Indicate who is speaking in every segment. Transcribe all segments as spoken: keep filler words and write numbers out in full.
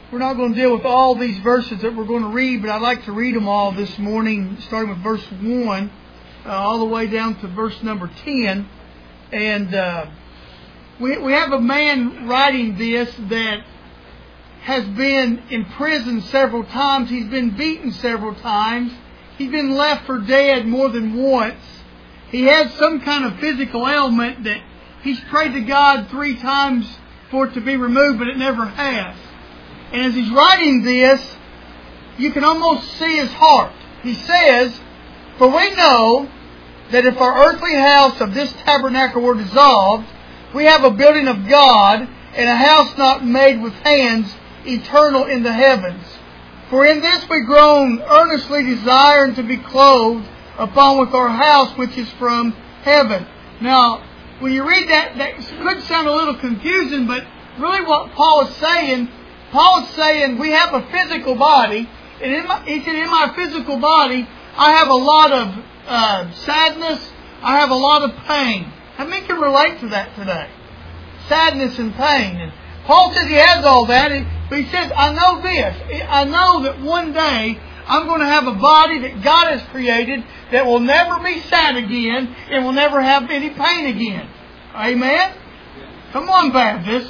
Speaker 1: We're not going to deal with all these verses that we're going to read, but I'd like to read them all this morning, starting with verse one, uh, all the way down to verse number ten. And uh, we, we have a man writing this that has been in prison several times. He's been beaten several times. He's been left for dead more than once. He has some kind of physical ailment that he's prayed to God three times for it to be removed, but it never has. And as he's writing this, you can almost see his heart. He says, "For we know that if our earthly house of this tabernacle were dissolved, we have a building of God, and a house not made with hands, eternal in the heavens. For in this we groan, earnestly desiring to be clothed upon with our house which is from heaven." Now, when you read that, that could sound a little confusing, but really what Paul is saying, Paul is saying we have a physical body, and in my, he said, in my physical body, I have a lot of uh, sadness, I have a lot of pain. How many can relate to that today? Sadness and pain. And Paul says he has all that, but he says, I know this. I know that one day I'm going to have a body that God has created that will never be sad again and will never have any pain again. Amen? Come on, Baptist.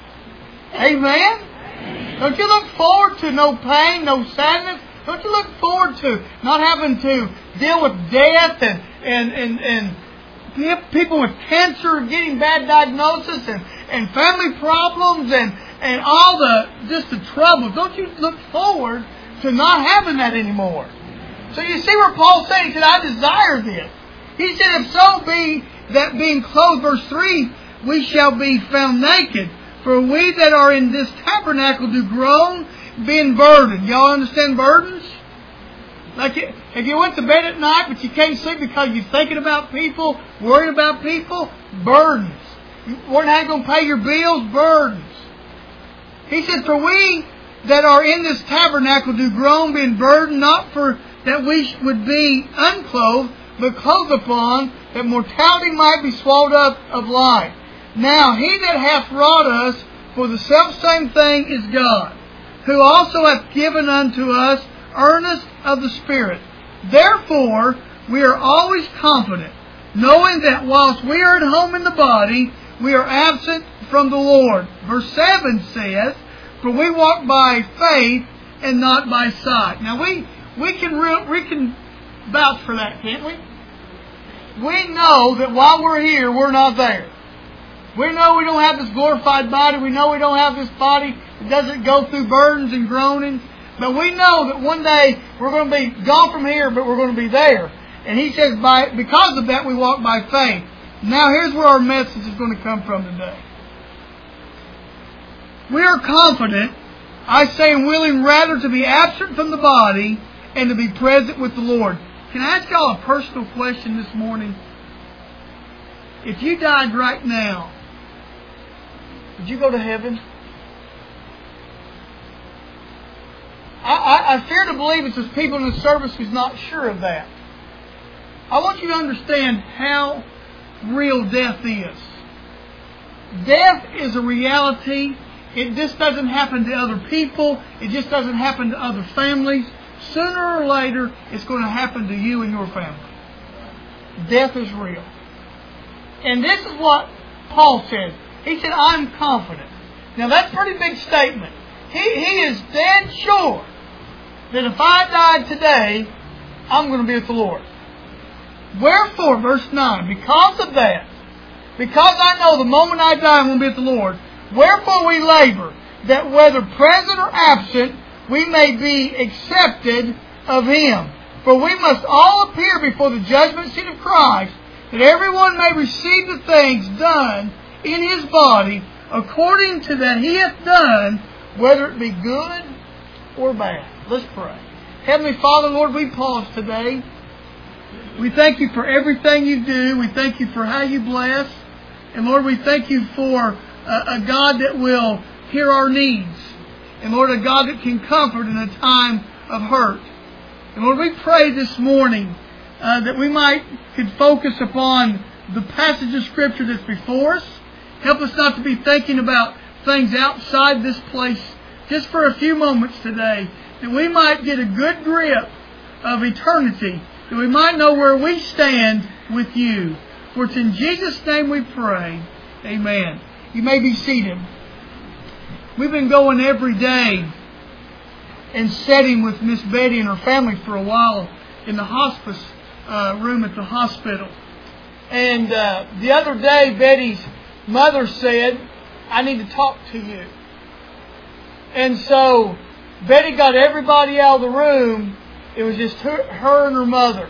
Speaker 1: Amen? Don't you look forward to no pain, no sadness? Don't you look forward to not having to deal with death and, and, and, and people with cancer getting bad diagnosis and, and family problems and, and all the just the troubles? Don't you look forward to not having that anymore? So you see where Paul's saying, he said, I desire this. He said, if so be that being clothed, verse three, we shall be found naked. For we that are in this tabernacle do groan, being burdened. Y'all understand burdens? Like if you went to bed at night but you can't sleep because you're thinking about people, worried about people, burdens. You weren't how you going to pay your bills, burdens. He said, for we that are in this tabernacle do groan, being burdened, not for that we would be unclothed, but clothed upon, that mortality might be swallowed up of life. Now he that hath wrought us for the selfsame thing is God, who also hath given unto us earnest of the Spirit. Therefore we are always confident, knowing that whilst we are at home in the body, we are absent from the Lord. Verse seven says, for we walk by faith and not by sight. Now we we can re- we can vouch for that, can't we? We know that while we're here, we're not there. We know we don't have this glorified body. We know we don't have this body that doesn't go through burdens and groaning. But we know that one day we're going to be gone from here, but we're going to be there. And he says, by because of that, we walk by faith. Now here's where our message is going to come from today. We are confident, I say, and willing rather to be absent from the body and to be present with the Lord. Can I ask y'all a personal question this morning? If you died right now, would you go to heaven? I, I, I fear to believe it's there's people in the service who's not sure of that. I want you to understand how real death is. Death is a reality. It just doesn't happen to other people. It just doesn't happen to other families. Sooner or later, it's going to happen to you and your family. Death is real. And this is what Paul said. He said, I'm confident. Now that's a pretty big statement. He, he is dead sure that if I died today, I'm going to be with the Lord. Wherefore, verse nine, because of that, because I know the moment I die I'm going to be with the Lord, wherefore we labor, that whether present or absent, we may be accepted of Him. For we must all appear before the judgment seat of Christ, that everyone may receive the things done in his body, according to that he hath done, whether it be good or bad. Let's pray. Heavenly Father, Lord, we pause today. We thank you for everything you do. We thank you for how you bless. And Lord, we thank you for a, a God that will hear our needs. And Lord, a God that can comfort in a time of hurt. And Lord, we pray this morning uh, that we might could focus upon the passage of Scripture that's before us. Help us not to be thinking about things outside this place just for a few moments today, that we might get a good grip of eternity, that we might know where we stand with you. For it's in Jesus' name we pray. Amen. You may be seated. We've been going every day and sitting with Miss Betty and her family for a while in the hospice uh, room at the hospital. And uh, the other day, Betty's mother said, I need to talk to you. And so Betty got everybody out of the room. It was just her, her and her mother.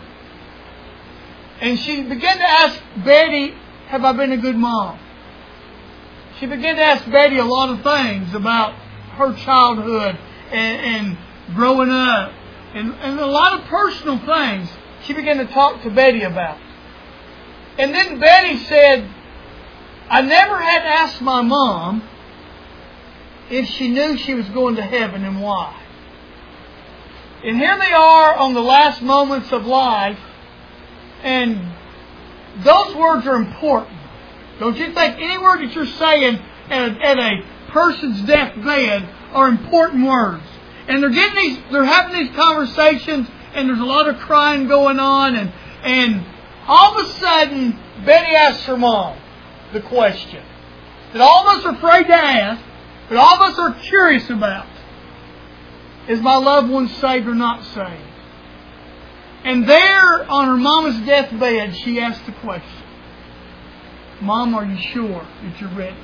Speaker 1: And she began to ask Betty, have I been a good mom? She began to ask Betty a lot of things about her childhood and, and growing up. And, and a lot of personal things she began to talk to Betty about. And then Betty said, I never had asked my mom if she knew she was going to heaven and why. And here they are on the last moments of life, and those words are important. Don't you think any word that you're saying at a, at a person's deathbed are important words? And they're getting these, they're having these conversations, and there's a lot of crying going on, and and all of a sudden Betty asks her mom the question that all of us are afraid to ask, but all of us are curious about: is my loved one saved or not saved? And there on her mama's deathbed, she asked the question, Mom, are you sure that you're ready?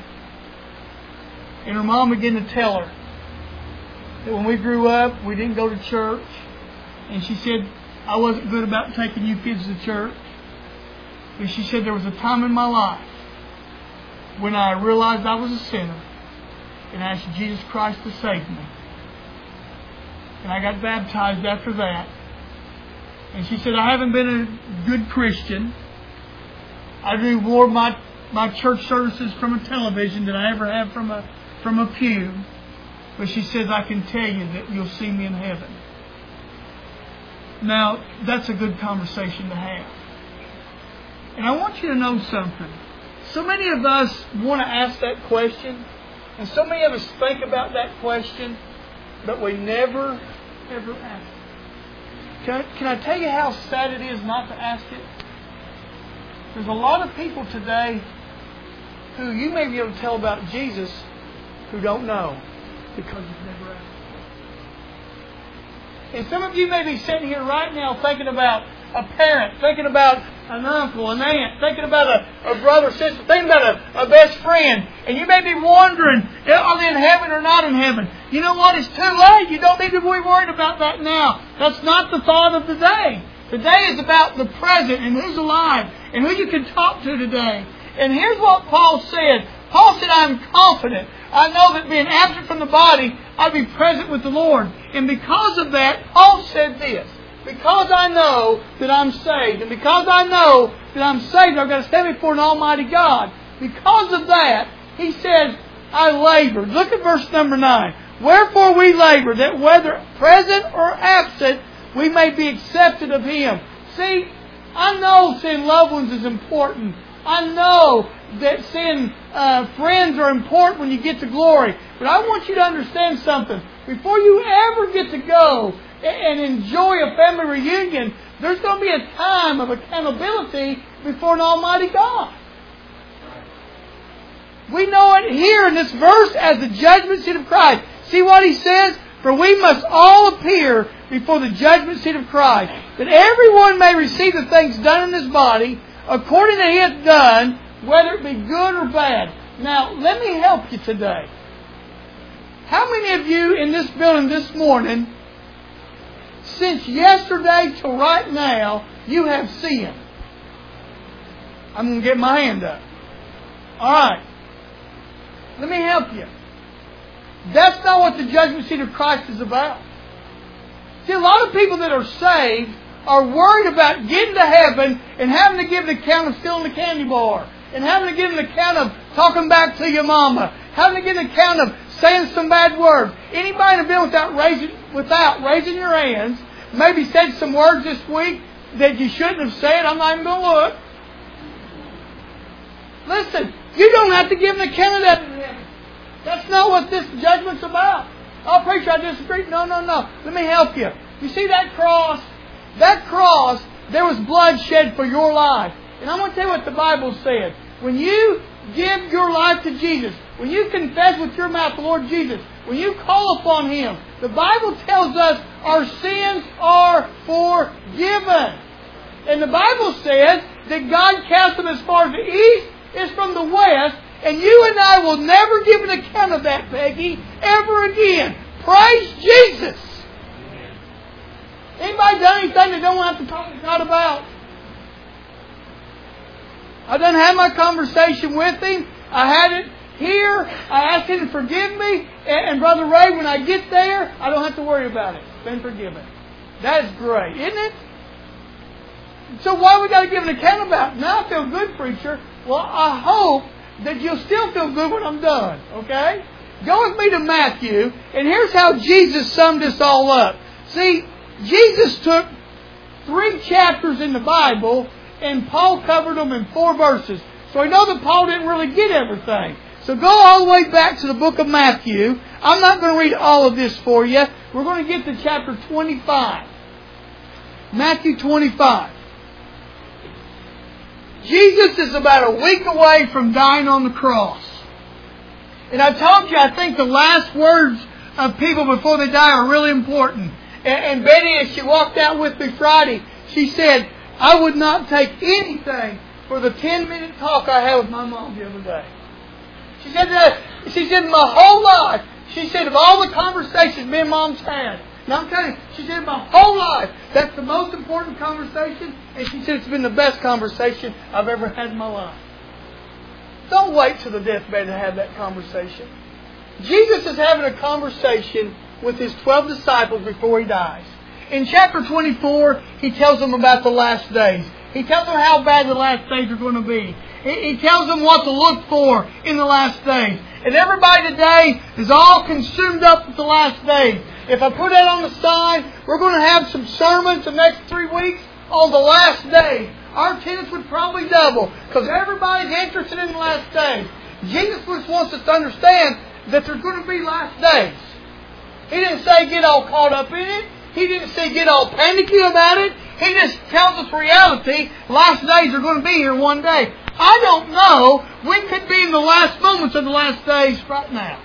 Speaker 1: And her mom began to tell her that when we grew up, we didn't go to church. And she said, I wasn't good about taking you kids to church. And she said, there was a time in my life when I realized I was a sinner and I asked Jesus Christ to save me. And I got baptized after that. And she said, I haven't been a good Christian. I do more of my, my church services from a television than I ever have from a from a pew. But she says, I can tell you that you'll see me in heaven. Now, that's a good conversation to have. And I want you to know something. So many of us want to ask that question, and so many of us think about that question, but we never, ever ask it. Can I, can I tell you how sad it is not to ask it? There's a lot of people today who you may be able to tell about Jesus who don't know because you've never asked. And some of you may be sitting here right now thinking about a parent, thinking about an uncle, an aunt, thinking about a, a brother, sister, thinking about a, a best friend. And you may be wondering, are they in heaven or not in heaven? You know what? It's too late. You don't need to be worried about that now. That's not the thought of the day. Today is about the present and who's alive and who you can talk to today. And here's what Paul said. Paul said, I'm confident. I know that being absent from the body, I'll be present with the Lord. And because of that, Paul said this. Because I know that I'm saved, and because I know that I'm saved, I've got to stand before an almighty God. Because of that, he said, I labored. Look at verse number nine. Wherefore we labor, that whether present or absent, we may be accepted of Him. See, I know seeing loved ones is important. I know that seeing uh, friends are important when you get to glory. But I want you to understand something. Before you ever get to go and enjoy a family reunion, there's going to be a time of accountability before an almighty God. We know it here in this verse as the judgment seat of Christ. See what he says? For we must all appear before the judgment seat of Christ, that everyone may receive the things done in this body according to He hath done, whether it be good or bad. Now, let me help you today. How many of you in this building this morning, since yesterday till right now, you have sinned? I'm going to get my hand up. Alright. Let me help you. That's not what the judgment seat of Christ is about. See, a lot of people that are saved are worried about getting to heaven and having to give an account of stealing the candy bar, and having to give an account of talking back to your mama, having to give an account of saying some bad words. Anybody in the building without raising, without raising your hands maybe said some words this week that you shouldn't have said? I'm not even going to look. Listen, you don't have to give an account of that in heaven. That's not what this judgment's about. Oh, preacher, I disagree. No, no, no. Let me help you. You see that cross? That cross, there was blood shed for your life. And I'm going to tell you what the Bible said. When you give your life to Jesus, when you confess with your mouth the Lord Jesus, when you call upon Him, the Bible tells us our sins are forgiven. And the Bible says that God casts them as far as the east is from the west, and you and I will never give an account of that, Peggy, ever again. Praise Jesus! Anybody done anything they don't have to talk to God about? I done had my conversation with Him. I had it here. I asked Him to forgive me. And, and Brother Ray, when I get there, I don't have to worry about it. Been forgiven. That is great, isn't it? So why we got to give an account about it? Now I feel good, preacher. Well, I hope that you'll still feel good when I'm done. Okay? Go with me to Matthew. And here's how Jesus summed this all up. See, Jesus took three chapters in the Bible and Paul covered them in four verses. So we know that Paul didn't really get everything. So go all the way back to the book of Matthew. I'm not going to read all of this for you. We're going to get to chapter twenty-five. Matthew twenty-five. Jesus is about a week away from dying on the cross. And I told you, I think the last words of people before they die are really important. And, and Betty, as she walked out with me Friday, she said, I would not take anything for the ten-minute talk I had with my mom the other day. She said that, she said, my whole life, she said, of all the conversations me and Mom's had, now I'm telling you, she said, my whole life, that's the most important conversation, and she said it's been the best conversation I've ever had in my life. Don't wait till the deathbed to have that conversation. Jesus is having a conversation with His twelve disciples before He dies. In chapter twenty-four, He tells them about the last days. He tells them how bad the last days are going to be. He tells them what to look for in the last days. And everybody today is all consumed up with the last days. If I put that on the sign, we're going to have some sermons the next three weeks on the last days. Our attendance would probably double because everybody's interested in the last days. Jesus just wants us to understand that there's going to be last days. He didn't say get all caught up in it. He didn't say get all panicky about it. He just tells us reality. Last days are going to be here one day. I don't know. We could be in the last moments of the last days right now.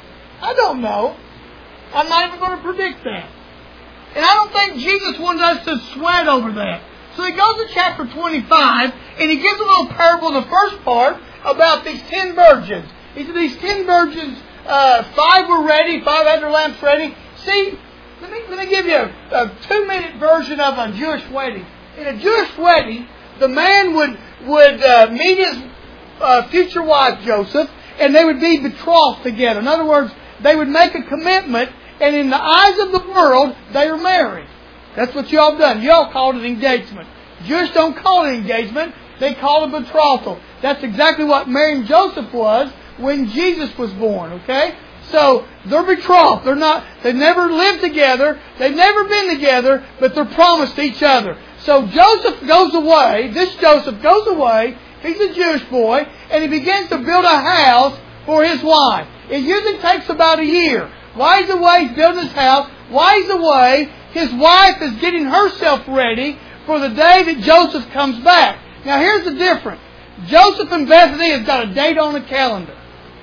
Speaker 1: I don't know. I'm not even going to predict that. And I don't think Jesus wanted us to sweat over that. So He goes to chapter twenty-five and He gives a little parable in the first part about these ten virgins. He said these ten virgins, uh, five were ready, five had their lamps ready. See, let me, let me give you a, a two-minute version of a Jewish wedding. In a Jewish wedding, the man would, would uh, meet his uh, future wife, Joseph, and they would be betrothed together. In other words, they would make a commitment, and in the eyes of the world, they were married. That's what y'all done. Y'all called it engagement. Jews don't call it engagement. They call it betrothal. That's exactly what Mary and Joseph was when Jesus was born, okay? So, they're betrothed. They're not, they've never lived together. They've never been together, but they're promised to each other. So, Joseph goes away. This Joseph goes away. He's a Jewish boy. And he begins to build a house for his wife. It usually takes about a year. While he's away, he's building his house. While he's away, his wife is getting herself ready for the day that Joseph comes back. Now, here's the difference. Joseph and Bethany have got a date on the calendar.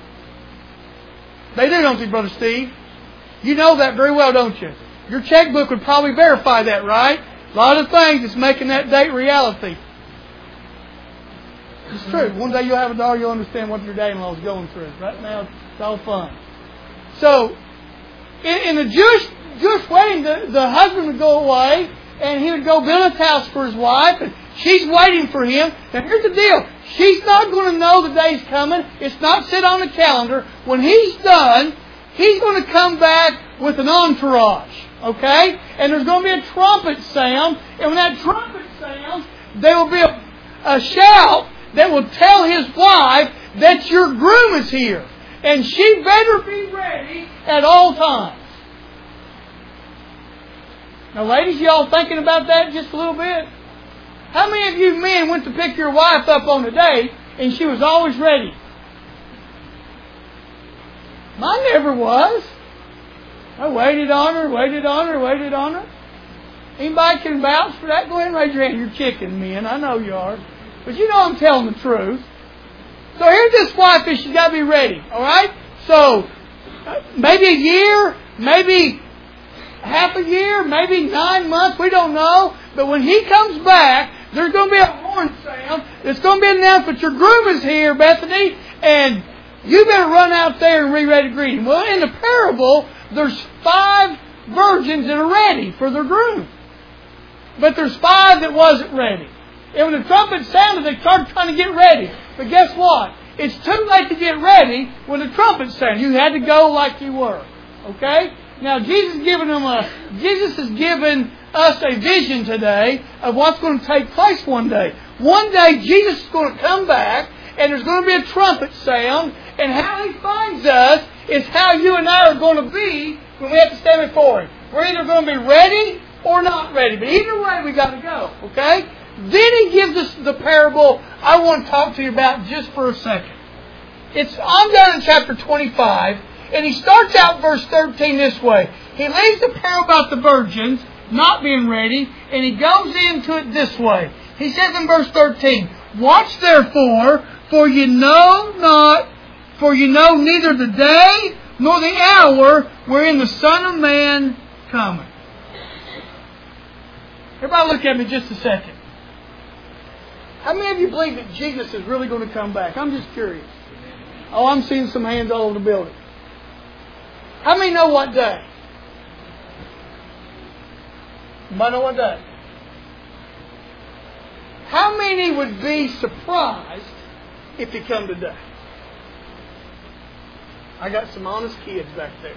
Speaker 1: They do, don't they, Brother Steve? You know that very well, don't you? Your checkbook would probably verify that, right? A lot of things is making that date reality. It's true. One day you'll have a daughter, you'll understand what your dad-in-law is going through. Right now, it's all fun. So, in, in the Jewish Jewish wedding, the, the husband would go away, and he would go build a house for his wife, and she's waiting for him. Now, here's the deal. She's not going to know the day's coming. It's not set on the calendar. When he's done, he's going to come back with an entourage. Okay? And there's going to be a trumpet sound. And when that trumpet sounds, there will be a, a shout that will tell his wife that your groom is here. And she better be ready at all times. Now, ladies, y'all thinking about that just a little bit? How many of you men went to pick your wife up on a date and she was always ready? Mine never was. I waited on her, waited on her, waited on her. Anybody can vouch for that? Go ahead and raise your hand. You're chicken men. I know you are. But you know I'm telling the truth. So here's this wife is she's got to be ready. All right? So uh, maybe a year, maybe half a year, maybe nine months. We don't know. But when he comes back, there's going to be a horn sound. It's going to be announced that your groom is here, Bethany, and you better run out there and be ready to greet him. Well, in the parable, there's five virgins that are ready for their groom. But there's five that wasn't ready. And when the trumpet sounded, they started trying to get ready. But guess what? It's too late to get ready when the trumpet sounded. You had to go like you were. Okay? Now, Jesus is giving them a, Jesus has given us a vision today of what's going to take place one day. One day, Jesus is going to come back, and there's going to be a trumpet sound, and how He finds us is how you and I are going to be when we have to stand before Him. We're either going to be ready or not ready. But either way, we got to go. Okay? Then He gives us the parable I want to talk to you about just for a second. It's I'm down in chapter twenty-five, and He starts out verse thirteen this way. He leaves the parable about the virgins not being ready, and He goes into it this way. He says in verse thirteen, "Watch therefore, for you know not, for you know neither the day nor the hour wherein the Son of Man cometh." Everybody look at me just a second. How many of you believe that Jesus is really going to come back? I'm just curious. Oh, I'm seeing some hands all over the building. How many know what day? You might know what day. How many would be surprised if He come today? I got some honest kids back there.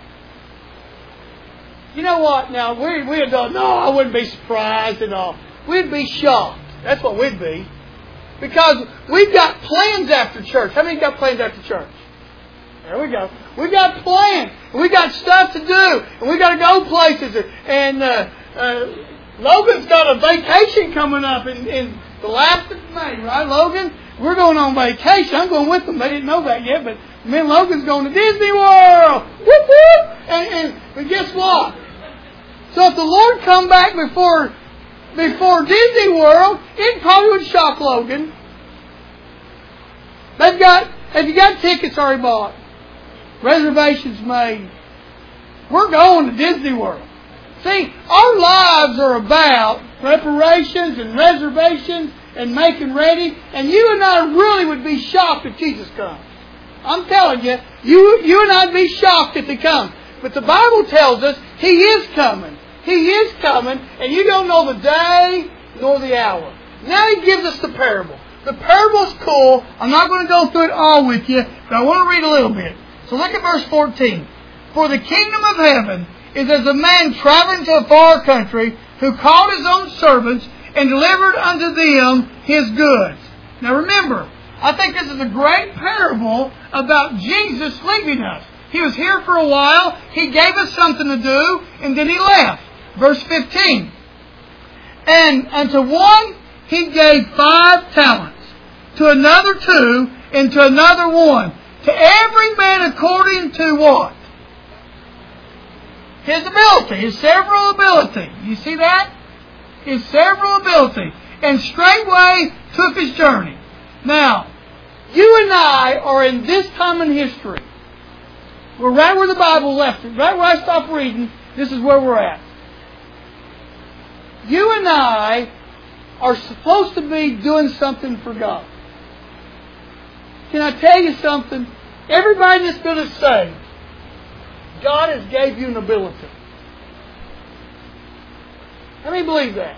Speaker 1: You know what? Now, we, we'd go, no, I wouldn't be surprised at all. We'd be shocked. That's what we'd be. Because we've got plans after church. How many got plans after church? There we go. We've got plans. We've got stuff to do. And we've got to go places. And uh, uh, Logan's got a vacation coming up in, in the last of May, right, Logan? We're going on vacation. I'm going with them. They didn't know that yet, but me and Logan's going to Disney World. Whoop, whoop. And, and, but guess what? So if the Lord come back before before Disney World, it probably would shock Logan. They've got, have you got tickets already bought? Reservations made. We're going to Disney World. See, our lives are about preparations and reservations and making ready. And you and I really would be shocked if Jesus comes. I'm telling you, you, you and I would be shocked if He comes. But the Bible tells us He is coming. He is coming, and you don't know the day nor the hour. Now He gives us the parable. The parable's cool. I'm not going to go through it all with you, but I want to read a little bit. So look at verse fourteen. "For the kingdom of heaven is as a man traveling to a far country, who called his own servants and delivered unto them his goods." Now remember, I think this is a great parable about Jesus leaving us. He was here for a while. He gave us something to do, and then He left. Verse fifteen. "And unto one He gave five talents, to another two, and to another one. To every man according to" what? His ability, his several ability. You see that? His several ability. "And straightway took his journey." Now, you and I are in this time in history. We're right where the Bible left it. Right where I stopped reading, this is where we're at. You and I are supposed to be doing something for God. Can I tell you something? Everybody in this building is saved. God has gave you an ability. How many believe that?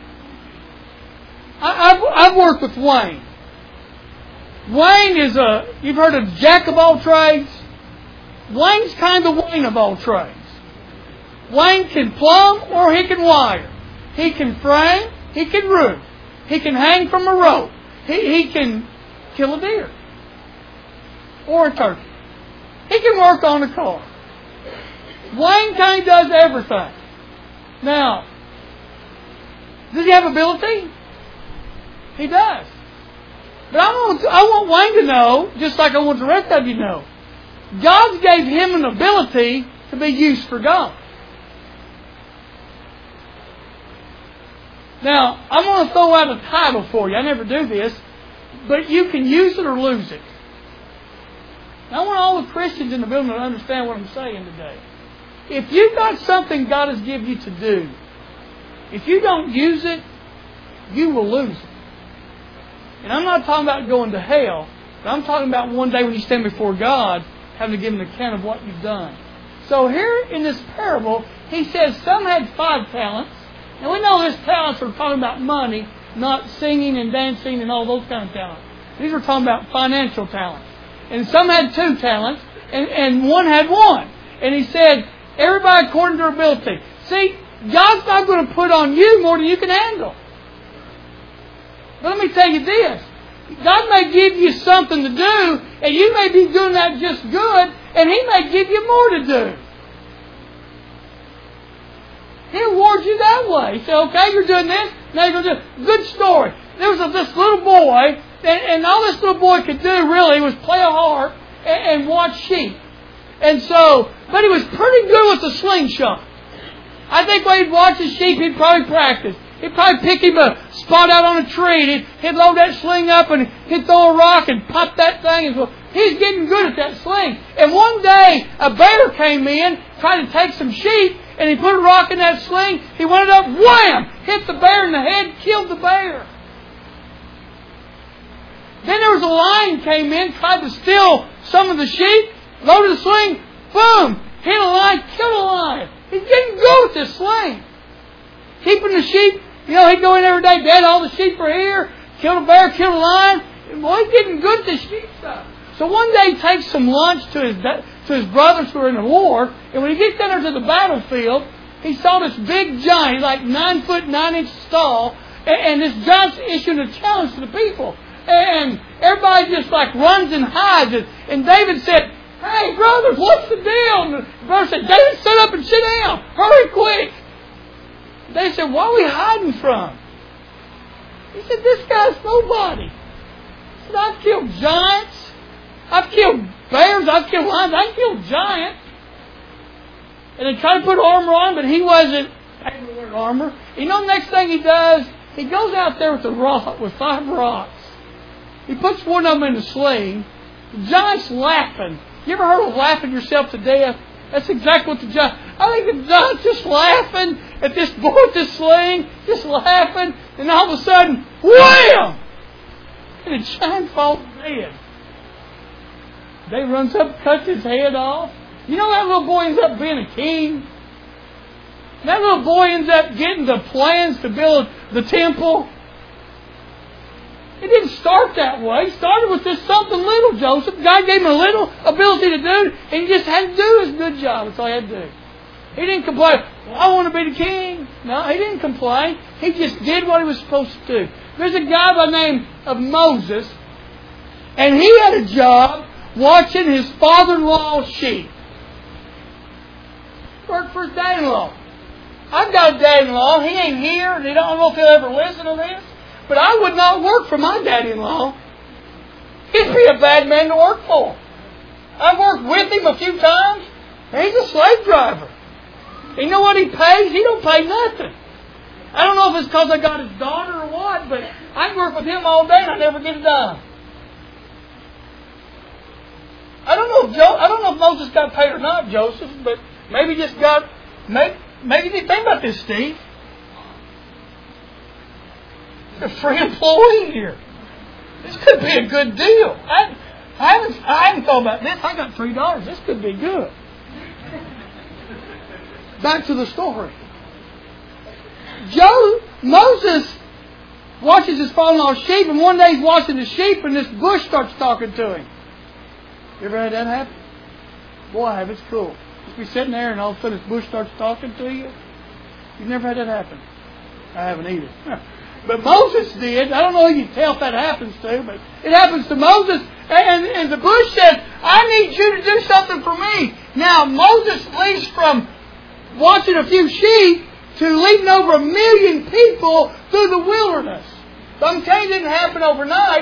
Speaker 1: I, I've, I've worked with Wayne. Wayne is a, you've heard of jack of all trades? Wayne's kind of Wayne of all trades. Wayne can plumb or he can wire. He can frame, he can roof. He can hang from a rope. He, he can kill a deer. Or a turkey. He can work on a car. Wayne kind of does everything. Now, does he have ability? He does. But I want, I want Wayne to know, just like I want the rest of you to know, God gave him an ability to be used for God. Now, I'm going to throw out a title for you. I never do this. But you can use it or lose it. Now, I want all the Christians in the building to understand what I'm saying today. If you've got something God has given you to do, if you don't use it, you will lose it. And I'm not talking about going to hell, but I'm talking about one day when you stand before God, having to give Him an account of what you've done. So here in this parable, He says some had five talents. And we know His talents are talking about money, not singing and dancing and all those kind of talents. These are talking about financial talents. And some had two talents, and, and one had one. And He said, everybody according to their ability. See, God's not going to put on you more than you can handle. But let me tell you this. God may give you something to do, and you may be doing that just good, and He may give you more to do. He awards you that way. He said, okay, you're doing this, now you're going to do it. Good story. There was a, this little boy, and, and all this little boy could do really was play a harp and, and watch sheep. And so, but he was pretty good with the slingshot. I think when he'd watch the sheep, he'd probably practice. He'd probably pick him a spot out on a tree, and he'd, he'd load that sling up, and he'd throw a rock and pop that thing. And so he's getting good at that sling. And one day, a bear came in, trying to take some sheep, and he put a rock in that sling. He went up, wham! Hit the bear in the head, killed the bear. Then there was a lion came in, tried to steal some of the sheep, loaded the sling, boom! Hit a lion, killed a lion. He's getting good with this sling. Keeping the sheep, you know, he'd go in every day, Dad, all the sheep are here, kill a bear, kill a lion. And boy, he's getting good at this sheep stuff. So one day he takes some lunch to his to his brothers who are in the war, and when he gets down there to the battlefield, he saw this big giant, like nine foot nine inches tall, and, and this giant's issuing a challenge to the people. And everybody just like runs and hides. And, and David said, hey, brothers, what's the deal? And the brother said, David, sit up and sit down. Hurry quick. They said, what are we hiding from? He said, this guy's nobody. He said, I've killed giants. I've killed bears. I've killed lions. I've killed giants. And they tried to put armor on, but he wasn't able to wear armor. You know the next thing he does? He goes out there with a rock, with five rocks. He puts one of them in the sling. The giant's laughing. You ever heard of laughing yourself to death? That's exactly what the giant... I think the giant's just laughing at this boy with this sling, just laughing, and all of a sudden, wham! And the giant falls dead. Dave runs up, cuts his head off. You know that little boy ends up being a king? That little boy ends up getting the plans to build the temple. It didn't start that way. It started with just something little, Joseph. God gave him a little ability to do, and he just had to do his good job. That's all he had to do. He didn't complain, well, I want to be the king. No, he didn't complain. He just did what he was supposed to do. There's a guy by the name of Moses, and he had a job watching his father-in-law's sheep. Worked for his dad-in-law. I've got a dad-in-law. He ain't here, and I don't know if he'll ever listen to this. But I would not work for my daddy-in-law. He'd be a bad man to work for. I've worked with him a few times. And he's a slave driver. You know what he pays? He don't pay nothing. I don't know if it's because I got his daughter or what, but I work with him all day and I never get a dime. I don't know if Jo- I don't know if Moses got paid or not, Joseph, but maybe just got maybe, maybe you didn't think about this, Steve. A free employee here. This could be a good deal. I, I haven't I haven't thought about this. I got three dollars. This could be good. Back to the story. Joe Moses watches his father-in-law's sheep, and one day he's watching the sheep, and this bush starts talking to him. You ever had that happen? Boy, I have. It's cool. Just be sitting there, and all of a sudden this bush starts talking to you. You've never had that happen. I haven't either. But Moses did. I don't know if you can tell if that happens to, but it happens to Moses. And, and the bush says, I need you to do something for me. Now, Moses leaves from watching a few sheep to leading over a million people through the wilderness. So I'm telling you, it didn't happen overnight.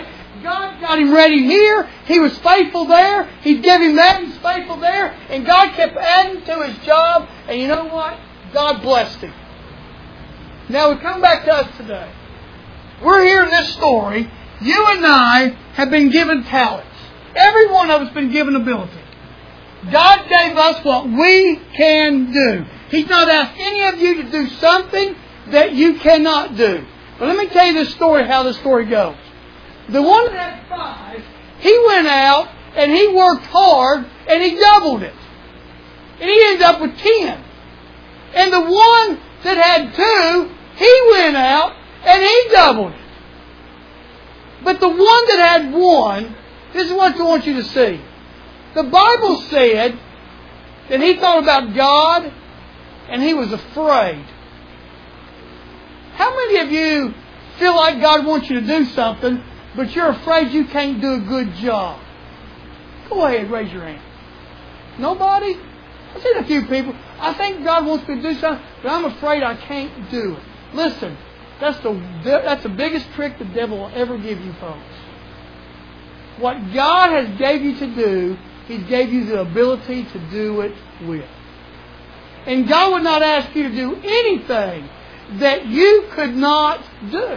Speaker 1: God got him ready here. He was faithful there. He'd give him that. He's faithful there. And God kept adding to his job. And you know what? God blessed him. Now we come back to us today. We're here in this story. You and I have been given talents. Every one of us has been given ability. God gave us what we can do. He's not asked any of you to do something that you cannot do. But let me tell you this story, how the story goes. The one that had five, he went out and he worked hard and he doubled it. And he ended up with ten. And the one that had two, he went out and he doubled it. But the one that had one, this is what I want you to see. The Bible said that he thought about God and he was afraid. How many of you feel like God wants you to do something, but you're afraid you can't do a good job? Go ahead, raise your hand. Nobody? I've seen a few people. I think God wants me to do something, but I'm afraid I can't do it. Listen, that's the that's the biggest trick the devil will ever give you, folks. What God has gave you to do, He gave you the ability to do it with. And God would not ask you to do anything that you could not do.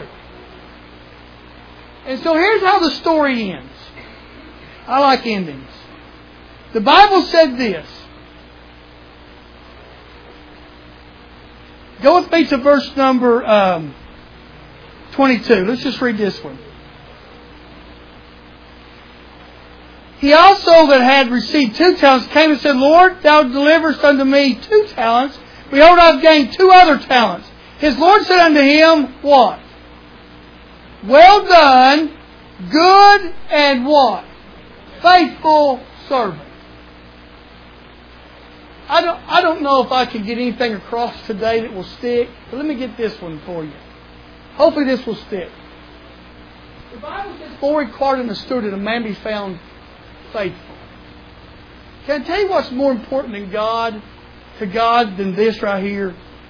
Speaker 1: And so here's how the story ends. I like endings. The Bible said this. Go with me to verse number um, twenty-two. Let's just read this one. He also that had received two talents came and said, Lord, thou deliverest unto me two talents. Behold, I have gained two other talents. His Lord said unto him, what? Well done, good and what? Faithful servant. I don't, I don't know if I can get anything across today that will stick, but let me get this one for you. Hopefully this will stick. The Bible says, for required in the steward that a man be found faithful. Can I tell you what's more important than God, to God, than this right here?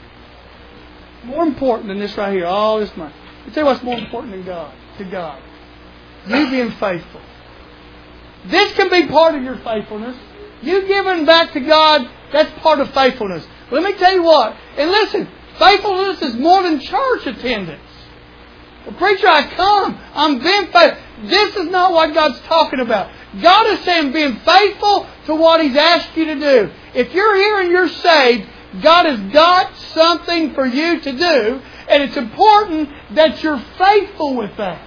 Speaker 1: More important than this right here, all this money. I'll tell you what's more important than God, to God. You being faithful. This can be part of your faithfulness. You giving back to God, that's part of faithfulness. Let me tell you what. And listen, faithfulness is more than church attendance. Well, preacher, I come. I'm being faithful. This is not what God's talking about. God is saying being faithful to what He's asked you to do. If you're here and you're saved, God has got something for you to do, and it's important that you're faithful with that.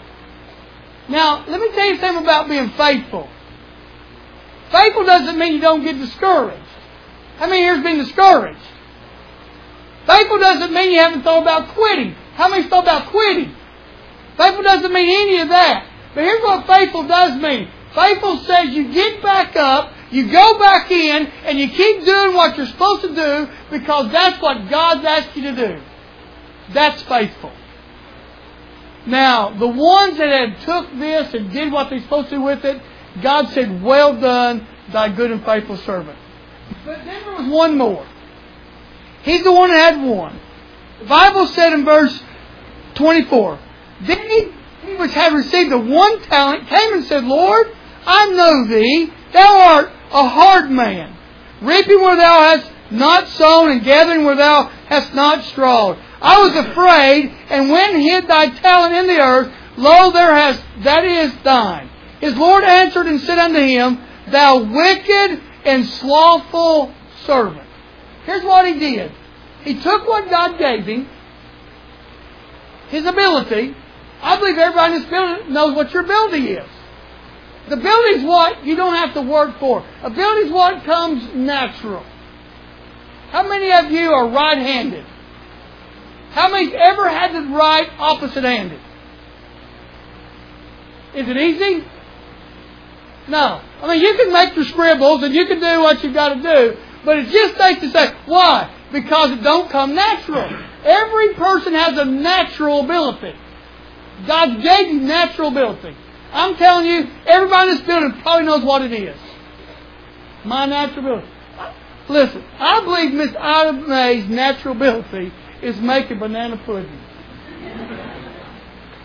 Speaker 1: Now, let me tell you something about being faithful. Faithful doesn't mean you don't get discouraged. How many here has been discouraged? Faithful doesn't mean you haven't thought about quitting. How many thought about quitting? Faithful doesn't mean any of that. But here's what faithful does mean. Faithful says you get back up, you go back in, and you keep doing what you're supposed to do because that's what God's asked you to do. That's faithful. Now, the ones that had took this and did what they're supposed to do with it, God said, well done, thy good and faithful servant. But then there was one more. He's the one that had one. The Bible said in verse twenty-four, then he, he which had received the one talent came and said, Lord, I know thee, thou art a hard man, reaping where thou hast not sown, and gathering where thou hast not strawed. I was afraid, and went and hid thy talent in the earth. Lo, there hast that is thine. His Lord answered and said unto him, thou wicked and slothful servant. Here's what he did. He took what God gave him, his ability. I believe everybody in this building knows what your ability is. The ability is what you don't have to work for. Ability is what comes natural. How many of you are right-handed? How many ever had to write opposite-handed? Is it easy? No. I mean, you can make your scribbles and you can do what you've got to do, but it's just safe to say, why? Because it don't come natural. Every person has a natural ability. God gave you natural ability. I'm telling you, everybody in this building probably knows what it is. My natural ability. Listen, I believe Miss Ida May's natural ability is making banana pudding.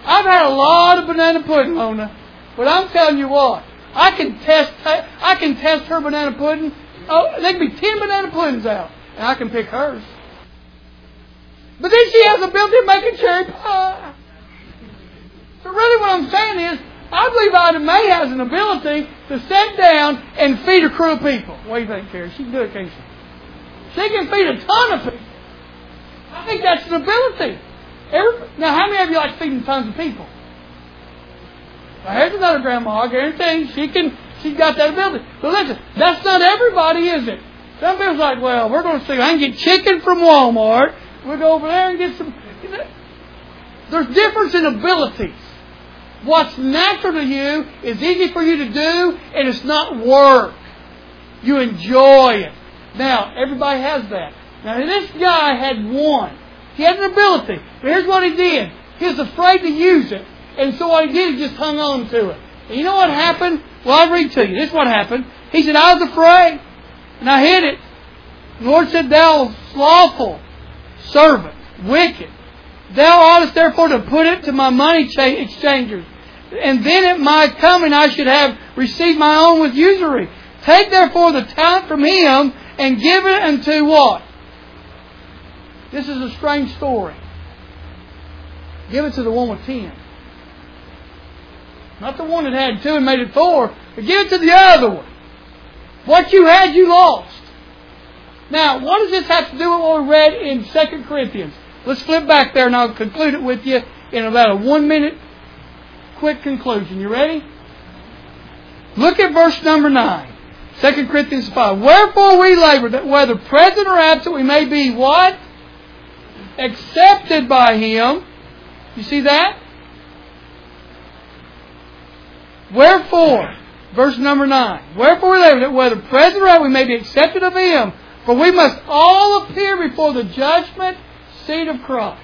Speaker 1: I've had a lot of banana pudding, Mona, but I'm telling you what, I can test I can test her banana pudding. Oh, there can be ten banana puddings out, and I can pick hers. But then she has the ability of making cherry pie. So really what I'm saying is, I believe Ida Mae has an ability to sit down and feed a crew of people. What do you think, Terry? She can do it, can't she? She can feed a ton of people. I think that's an ability. Every, now, how many of you like feeding tons of people? Now, here's another grandma. I guarantee you, she can, she's got that ability. But listen, that's not everybody, is it? Some people's like, well, we're going to see, I can get chicken from Walmart. We'll go over there and get some... You know, there's difference in abilities. What's natural to you is easy for you to do, and it's not work. You enjoy it. Now, everybody has that. Now, this guy had one. He had an ability. But here's what he did. He was afraid to use it. And so what he did, he just hung on to it. And you know what happened? Well, I'll read to you. This is what happened. He said, I was afraid, and I hid it. The Lord said, thou slothful servant, wicked, thou oughtest therefore to put it to my money cha- exchangers, and then at my coming I should have received my own with usury. Take therefore the talent from him and give it unto what? This is a strange story. Give it to the one with ten. Not the one that had two and made it four, but give it to the other one. What you had, you lost. Now, what does this have to do with what we read in Second Corinthians? Let's flip back there and I'll conclude it with you in about a one minute quick conclusion. You ready? Look at verse number nine. Second Corinthians five. Wherefore we labor, that whether present or absent we may be what? Accepted by Him. You see that? Wherefore, verse number nine. Wherefore we labor, that whether present or absent we may be accepted of Him. For we must all appear before the judgment seat of Christ.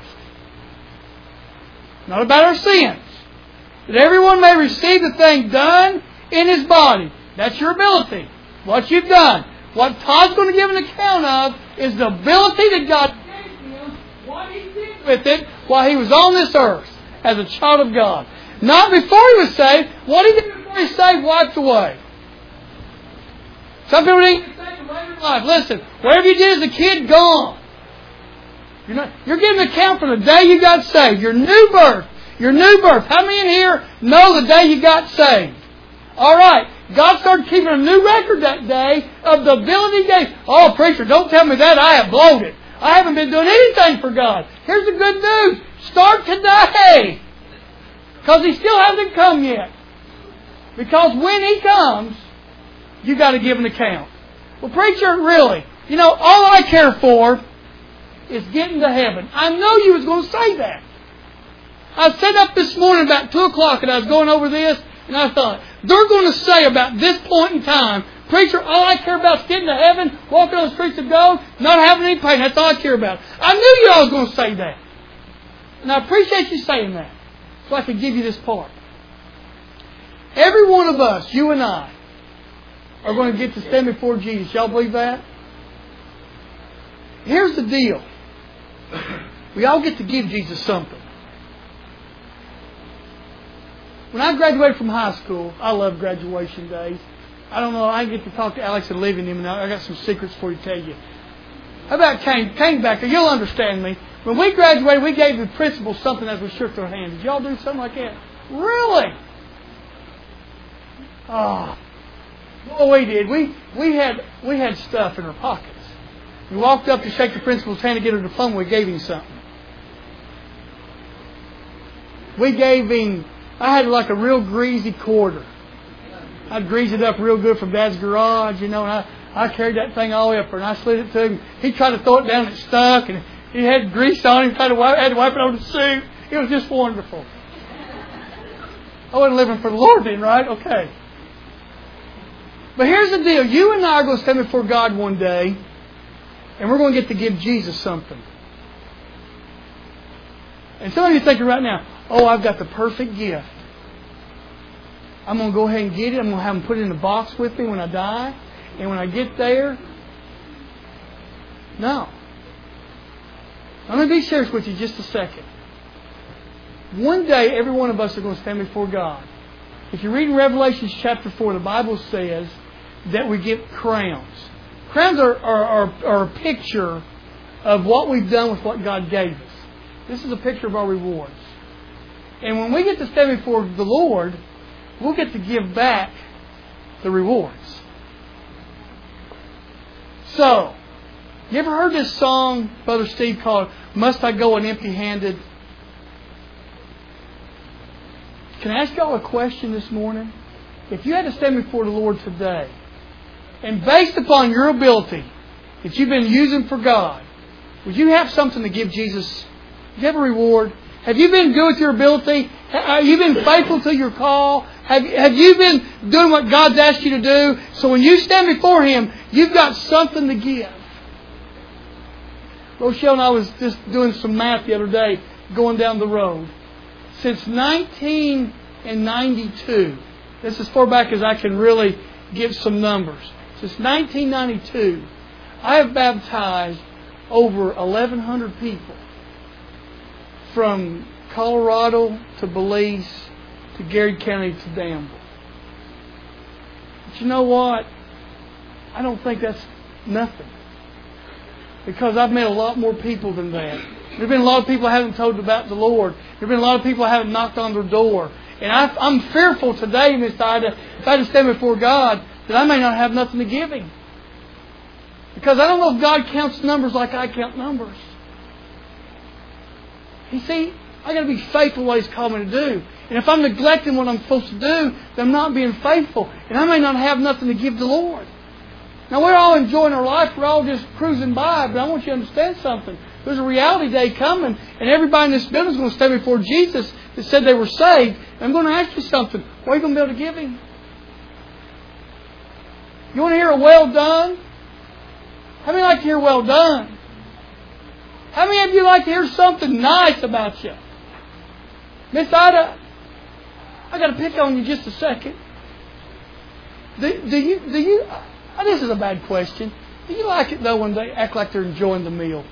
Speaker 1: Not about our sins. That everyone may receive the thing done in his body. That's your ability. What you've done. What Todd's going to give an account of is the ability that God gave him, what he did with it while he was on this earth as a child of God. Not before he was saved. What he did before he was saved wiped away. Some people think it's taken later in life. Listen, whatever you did as a kid, gone. You're, not, you're giving an account for the day you got saved. Your new birth. Your new birth. How many in here know the day you got saved? All right. God started keeping a new record that day of the ability He gave. Oh, preacher, don't tell me that. I have blown it. I haven't been doing anything for God. Here's the good news. Start today. Because He still hasn't come yet. Because when He comes, you got to give an account. Well, preacher, really, you know, all I care for is getting to heaven. I know you was going to say that. I sat up this morning about two o'clock and I was going over this and I thought, they're going to say about this point in time, preacher, all I care about is getting to heaven, walking on the streets of gold, not having any pain. That's all I care about. I knew you all was going to say that. And I appreciate you saying that. So I could give you this part. Every one of us, you and I, are going to get to stand before Jesus. Y'all believe that? Here's the deal. We all get to give Jesus something. When I graduated from high school, I love graduation days. I don't know, I get to talk to Alex and Liv and him, and I got some secrets for you to tell you. How about Kane? Kane back there, you'll understand me. When we graduated, we gave the principal something as we shook their hands. Did y'all do something like that? Really? Oh. Well, we did. We we had we had stuff in our pockets. We walked up to shake the principal's hand to get her diploma. We gave him something. We gave him. I had like a real greasy quarter. I'd grease it up real good from Dad's garage, you know, and I, I carried that thing all the way up there and I slid it to him. He tried to throw it down and it stuck, and he had grease on him. Tried to wipe, had to wipe it on the suit. It was just wonderful. I wasn't living for the Lord then, right? Okay. But here's the deal. You and I are going to stand before God one day, and we're going to get to give Jesus something. And some of you are thinking right now, oh, I've got the perfect gift. I'm going to go ahead and get it. I'm going to have Him put it in the box with me when I die. And when I get there, no. I'm going to be serious with you just a second. One day, every one of us are going to stand before God. If you read in Revelation chapter four, the Bible says that we get crowns. Crowns are, are, are, are a picture of what we've done with what God gave us. This is a picture of our rewards. And when we get to stand before the Lord, we'll get to give back the rewards. So, you ever heard this song, Brother Steve, called Must I Go An Empty-Handed? Can I ask y'all a question this morning? If you had to stand before the Lord today, and based upon your ability that you've been using for God, would you have something to give Jesus? Do you have a reward? Have you been good with your ability? Have you been faithful to your call? Have, have you been doing what God's asked you to do? So when you stand before Him, you've got something to give. Rochelle and I was just doing some math the other day, going down the road. Since nineteen ninety-two, this is as far back as I can really give some numbers. Since nineteen ninety-two, I have baptized over eleven hundred people. From Colorado to Belize to Garrett County to Danville. But you know what? I don't think that's nothing. Because I've met a lot more people than that. There have been a lot of people I haven't told about the Lord. There have been a lot of people I haven't knocked on their door. And I, I'm fearful today, Miss Ida, if I had to stand before God, that I may not have nothing to give Him. Because I don't know if God counts numbers like I count numbers. You see, I've got to be faithful to what He's called me to do. And if I'm neglecting what I'm supposed to do, then I'm not being faithful. And I may not have nothing to give the Lord. Now, we're all enjoying our life. We're all just cruising by. But I want you to understand something. There's a reality day coming. And everybody in this building is going to stand before Jesus that said they were saved. And I'm going to ask you something. What are you going to be able to give Him? You want to hear a well done? How many like to hear well done? How many of you like to hear something nice about you? Miss Ida, I got to pick on you just a second. Do, do you, do you, oh, this is a bad question. Do you like it though when they act like they're enjoying the meal?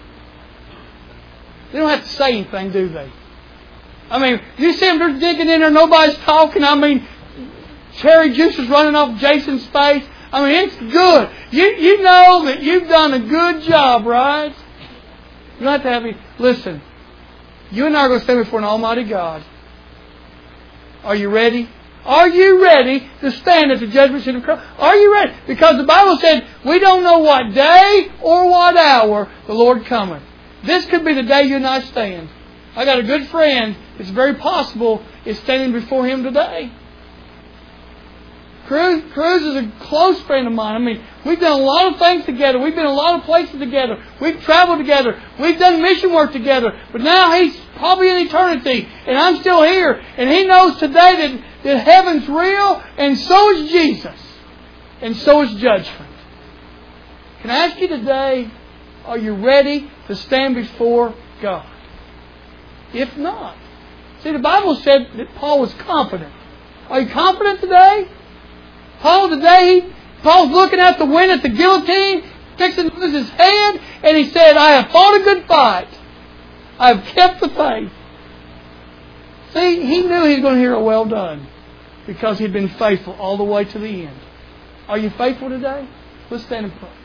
Speaker 1: They don't have to say anything, do they? I mean, you see them, they're digging in there, nobody's talking. I mean, cherry juice is running off Jason's face. I mean, it's good. You, you know that you've done a good job, right? You don't have to have any. Listen, you and I are going to stand before an Almighty God. Are you ready? Are you ready to stand at the judgment seat of Christ? Are you ready? Because the Bible said we don't know what day or what hour the Lord cometh. This could be the day you and I stand. I got a good friend. It's very possible is standing before Him today. Cruz, Cruz is a close friend of mine. I mean, we've done a lot of things together. We've been in a lot of places together. We've traveled together. We've done mission work together. But now he's probably in eternity. And I'm still here. And he knows today that, that heaven's real. And so is Jesus. And so is judgment. Can I ask you today, are you ready to stand before God? If not. See, the Bible said that Paul was confident. Are you confident today? Paul today, he, Paul's looking out the window at the guillotine, fixing to lose his head, and he said, I have fought a good fight. I have kept the faith. See, he knew he was going to hear a well done because he'd been faithful all the way to the end. Are you faithful today? Let's stand and pray.